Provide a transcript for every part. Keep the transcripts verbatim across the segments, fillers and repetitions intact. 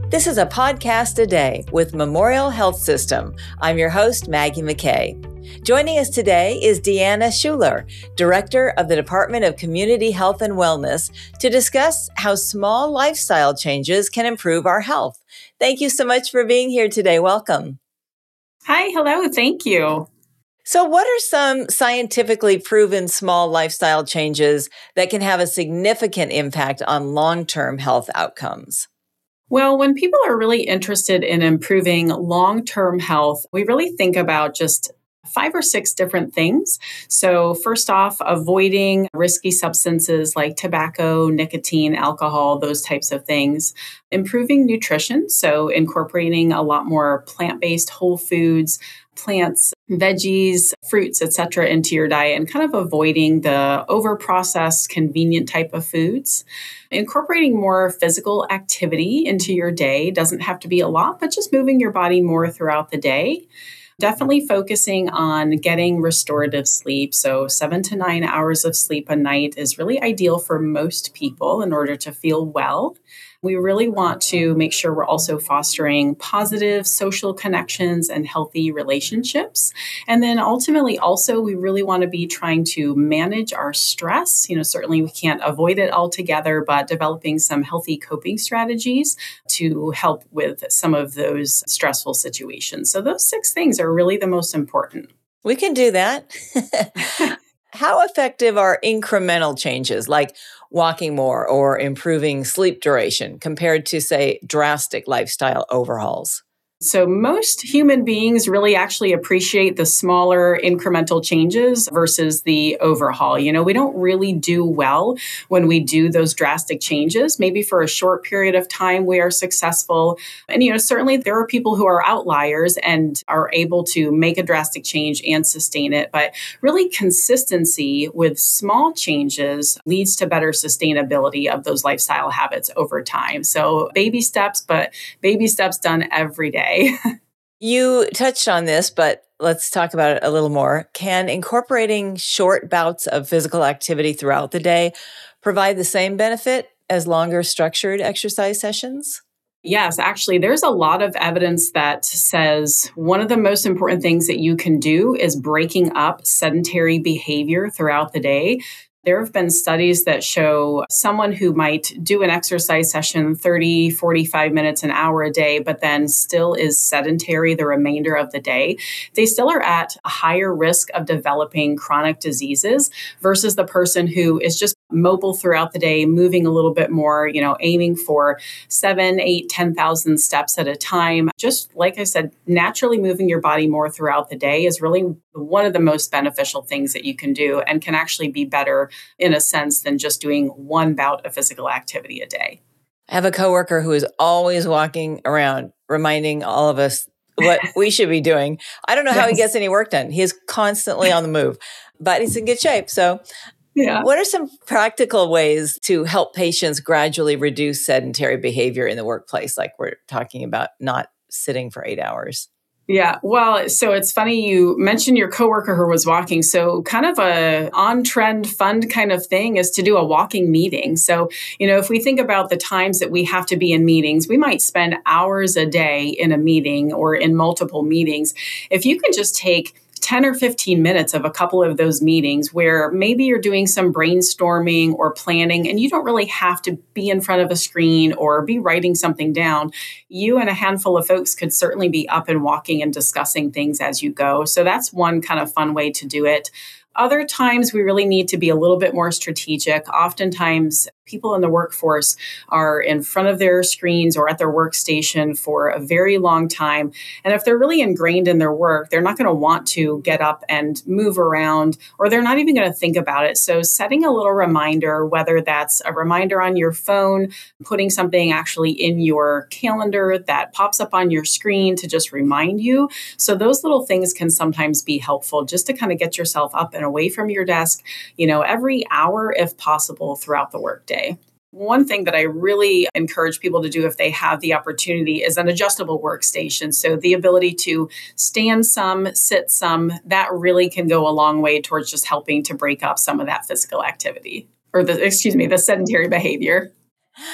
This is a podcast a day with Memorial Health System. I'm your host, Maggie McKay. Joining us today is Deanna Schuler, Director of the Department of Community Health and Wellness, to discuss how small lifestyle changes can improve our health. Thank you so much for being here today. Welcome. Hi, hello, thank you. So what are some scientifically proven small lifestyle changes that can have a significant impact on long-term health outcomes? Well, when people are really interested in improving long-term health, we really think about just five or six different things. So first off, avoiding risky substances like tobacco, nicotine, alcohol, those types of things. Improving nutrition, so incorporating a lot more plant-based whole foods, plants, veggies, fruits, et cetera, into your diet, and kind of avoiding the over-processed, convenient type of foods. Incorporating more physical activity into your day doesn't have to be a lot, but just moving your body more throughout the day. Definitely focusing on getting restorative sleep. So seven to nine hours of sleep a night is really ideal for most people in order to feel well. We really want to make sure we're also fostering positive social connections and healthy relationships. And then ultimately also, we really want to be trying to manage our stress. You know, certainly we can't avoid it altogether, but developing some healthy coping strategies to help with some of those stressful situations. So those six things are really the most important. We can do that. How effective are incremental changes like walking more or improving sleep duration compared to, say, drastic lifestyle overhauls? So most human beings really actually appreciate the smaller incremental changes versus the overhaul. You know, we don't really do well when we do those drastic changes. Maybe for a short period of time, we are successful. And, you know, certainly there are people who are outliers and are able to make a drastic change and sustain it. But really consistency with small changes leads to better sustainability of those lifestyle habits over time. So baby steps, but baby steps done every day. You touched on this, but let's talk about it a little more. Can incorporating short bouts of physical activity throughout the day provide the same benefit as longer structured exercise sessions? Yes, actually, there's a lot of evidence that says one of the most important things that you can do is breaking up sedentary behavior throughout the day. There have been studies that show someone who might do an exercise session thirty, forty-five minutes, an hour a day, but then still is sedentary the remainder of the day. They still are at a higher risk of developing chronic diseases versus the person who is just mobile throughout the day, moving a little bit more, you know, aiming for seven, eight, ten thousand steps at a time. Just like I said, naturally moving your body more throughout the day is really one of the most beneficial things that you can do and can actually be better in a sense than just doing one bout of physical activity a day. I have a coworker who is always walking around reminding all of us what we should be doing. I don't know yes. how he gets any work done. He is constantly on the move, but he's in good shape. So yeah. What are some practical ways to help patients gradually reduce sedentary behavior in the workplace? Like we're talking about not sitting for eight hours. Yeah, well, so it's funny you mentioned your coworker who was walking. So kind of a on-trend fund kind of thing is to do a walking meeting. So, you know, if we think about the times that we have to be in meetings, we might spend hours a day in a meeting or in multiple meetings. If you can just take ten or fifteen minutes of a couple of those meetings where maybe you're doing some brainstorming or planning and you don't really have to be in front of a screen or be writing something down. You and a handful of folks could certainly be up and walking and discussing things as you go. So that's one kind of fun way to do it. Other times, we really need to be a little bit more strategic. Oftentimes, people in the workforce are in front of their screens or at their workstation for a very long time. And if they're really ingrained in their work, they're not going to want to get up and move around, or they're not even going to think about it. So setting a little reminder, whether that's a reminder on your phone, putting something actually in your calendar that pops up on your screen to just remind you. So those little things can sometimes be helpful just to kind of get yourself up and away from your desk, you know, every hour if possible throughout the workday. One thing that I really encourage people to do if they have the opportunity is an adjustable workstation. So the ability to stand some, sit some, that really can go a long way towards just helping to break up some of that physical activity or the, excuse me, the sedentary behavior.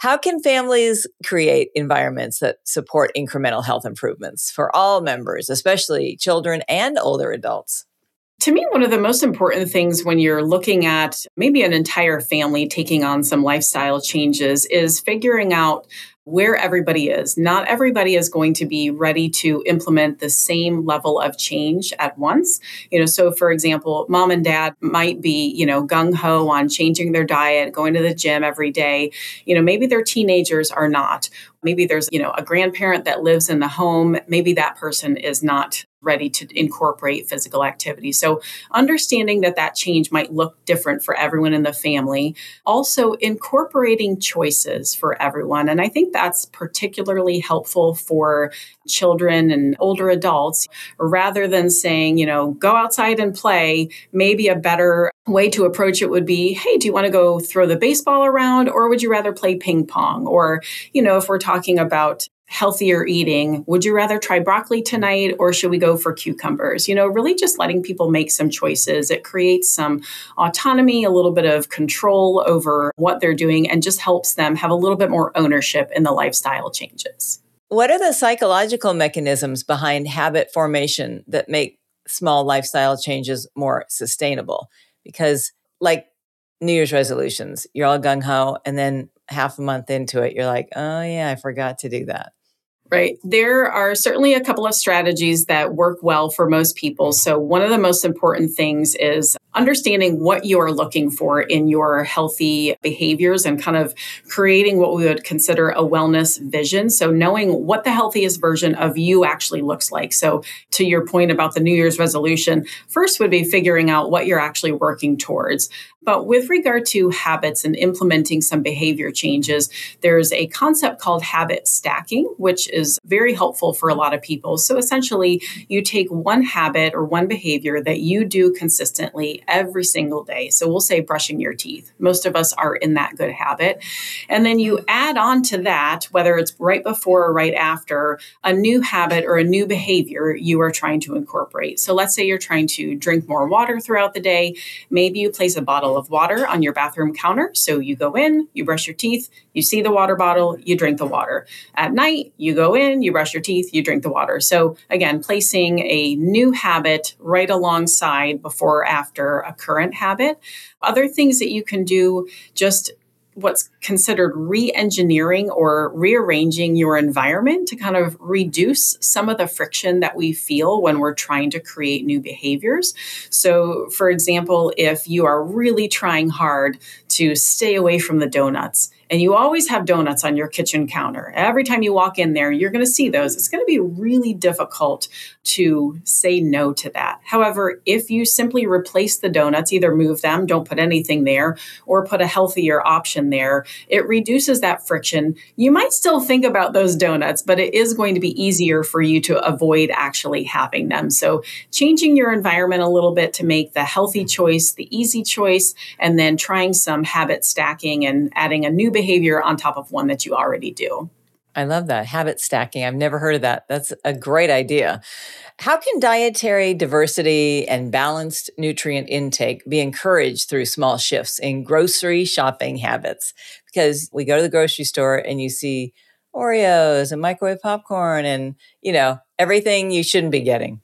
How can families create environments that support incremental health improvements for all members, especially children and older adults? To me, one of the most important things when you're looking at maybe an entire family taking on some lifestyle changes is figuring out where everybody is. Not everybody is going to be ready to implement the same level of change at once. You know, so for example, mom and dad might be, you know, gung ho on changing their diet, going to the gym every day. You know, maybe their teenagers are not. Maybe there's, you know, a grandparent that lives in the home. Maybe that person is not ready to incorporate physical activity. So understanding that that change might look different for everyone in the family. Also incorporating choices for everyone. And I think that's particularly helpful for children and older adults, rather than saying, you know, go outside and play. Maybe a better way to approach it would be, hey, do you want to go throw the baseball around, or would you rather play ping pong? Or, you know, if we're talking about healthier eating, would you rather try broccoli tonight, or should we go for cucumbers? You know, really just letting people make some choices. It creates some autonomy, a little bit of control over what they're doing, and just helps them have a little bit more ownership in the lifestyle changes. What are the psychological mechanisms behind habit formation that make small lifestyle changes more sustainable? Because like New Year's resolutions, you're all gung-ho, and then half a month into it, you're like, oh yeah, I forgot to do that. Right. There are certainly a couple of strategies that work well for most people. So one of the most important things is understanding what you're looking for in your healthy behaviors and kind of creating what we would consider a wellness vision. So knowing what the healthiest version of you actually looks like. So to your point about the New Year's resolution, first would be figuring out what you're actually working towards. But with regard to habits and implementing some behavior changes, there's a concept called habit stacking, which is very helpful for a lot of people. So essentially, you take one habit or one behavior that you do consistently every single day. So we'll say brushing your teeth. Most of us are in that good habit. And then you add on to that, whether it's right before or right after, a new habit or a new behavior you are trying to incorporate. So let's say you're trying to drink more water throughout the day. Maybe you place a bottle of water on your bathroom counter. So you go in, you brush your teeth, you see the water bottle, you drink the water. At night, you go in, you brush your teeth, you drink the water. So again, placing a new habit right alongside before or after a current habit. Other things that you can do, just what's considered re-engineering or rearranging your environment to kind of reduce some of the friction that we feel when we're trying to create new behaviors. So, for example, if you are really trying hard to stay away from the donuts, and you always have donuts on your kitchen counter, every time you walk in there, you're going to see those. It's going to be really difficult to say no to that. However, if you simply replace the donuts, either move them, don't put anything there, or put a healthier option there, it reduces that friction. You might still think about those donuts, but it is going to be easier for you to avoid actually having them. So changing your environment a little bit to make the healthy choice, the easy choice, and then trying some habit stacking and adding a new behavior on top of one that you already do. I love that. Habit stacking. I've never heard of that. That's a great idea. How can dietary diversity and balanced nutrient intake be encouraged through small shifts in grocery shopping habits? Because we go to the grocery store and you see Oreos and microwave popcorn and, you know, everything you shouldn't be getting.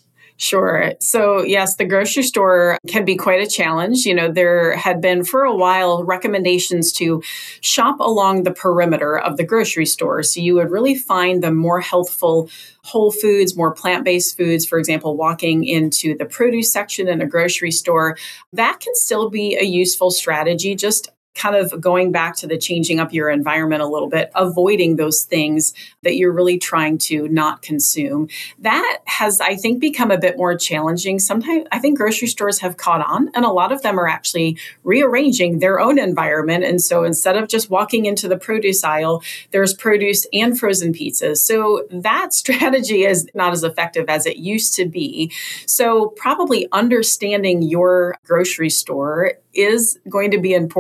Sure. So yes, the grocery store can be quite a challenge. You know, there had been for a while recommendations to shop along the perimeter of the grocery store. So you would really find the more healthful whole foods, more plant-based foods, for example, walking into the produce section in a grocery store. That can still be a useful strategy, just kind of going back to the changing up your environment a little bit, avoiding those things that you're really trying to not consume. That has, I think, become a bit more challenging. Sometimes I think grocery stores have caught on, and a lot of them are actually rearranging their own environment. And so instead of just walking into the produce aisle, there's produce and frozen pizzas. So that strategy is not as effective as it used to be. So probably understanding your grocery store is going to be important. And that's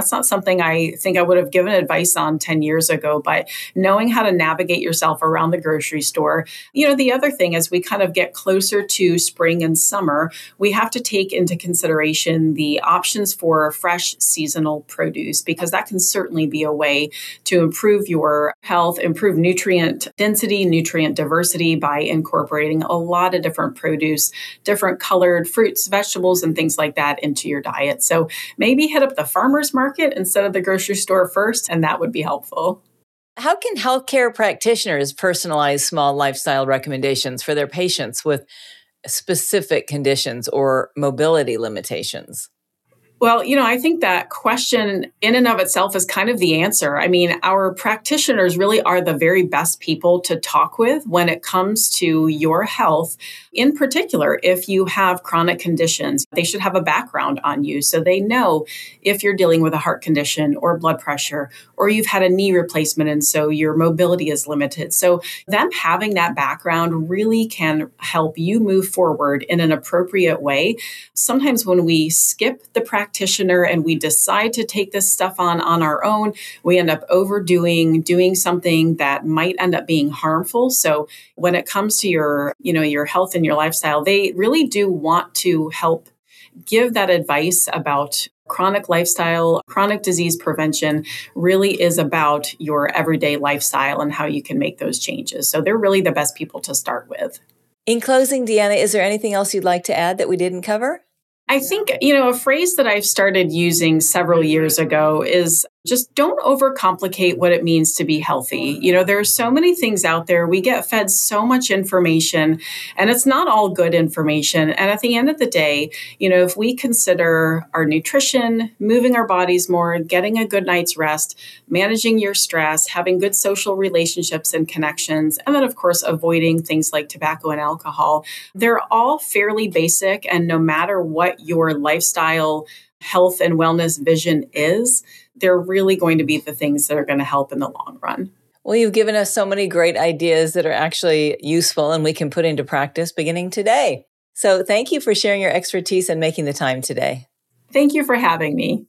that's not something I think I would have given advice on ten years ago, but knowing how to navigate yourself around the grocery store. You know, the other thing as we kind of get closer to spring and summer, we have to take into consideration the options for fresh seasonal produce, because that can certainly be a way to improve your health, improve nutrient density, nutrient diversity by incorporating a lot of different produce, different colored fruits, vegetables, and things like that into your diet. So maybe hit up the farmer's market instead of the grocery store first, and that would be helpful. How can healthcare practitioners personalize small lifestyle recommendations for their patients with specific conditions or mobility limitations? Well, you know, I think that question in and of itself is kind of the answer. I mean, our practitioners really are the very best people to talk with when it comes to your health. In particular, if you have chronic conditions, they should have a background on you so they know if you're dealing with a heart condition or blood pressure, or you've had a knee replacement and so your mobility is limited. So them having that background really can help you move forward in an appropriate way. Sometimes when we skip the practice, practitioner and we decide to take this stuff on on our own, we end up overdoing, doing something that might end up being harmful. So when it comes to your, you know, your health and your lifestyle, they really do want to help give that advice about chronic lifestyle. Chronic disease prevention really is about your everyday lifestyle and how you can make those changes. So they're really the best people to start with. In closing, Deanna, is there anything else you'd like to add that we didn't cover? I think, you know, a phrase that I've started using several years ago is just don't overcomplicate what it means to be healthy. You know, there are so many things out there. We get fed so much information, and it's not all good information. And at the end of the day, you know, if we consider our nutrition, moving our bodies more, getting a good night's rest, managing your stress, having good social relationships and connections, and then, of course, avoiding things like tobacco and alcohol, they're all fairly basic. And no matter what your lifestyle, health, and wellness vision is, they're really going to be the things that are going to help in the long run. Well, you've given us so many great ideas that are actually useful and we can put into practice beginning today. So thank you for sharing your expertise and making the time today. Thank you for having me.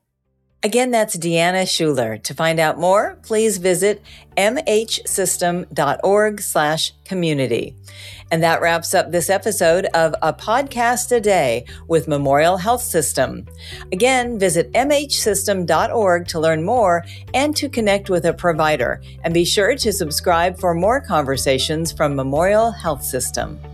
Again, that's Deanna Schuler. To find out more, please visit mhsystem.org slash community. And that wraps up this episode of A Podcast a Day with Memorial Health System. Again, visit m h system dot org to learn more and to connect with a provider. And be sure to subscribe for more conversations from Memorial Health System.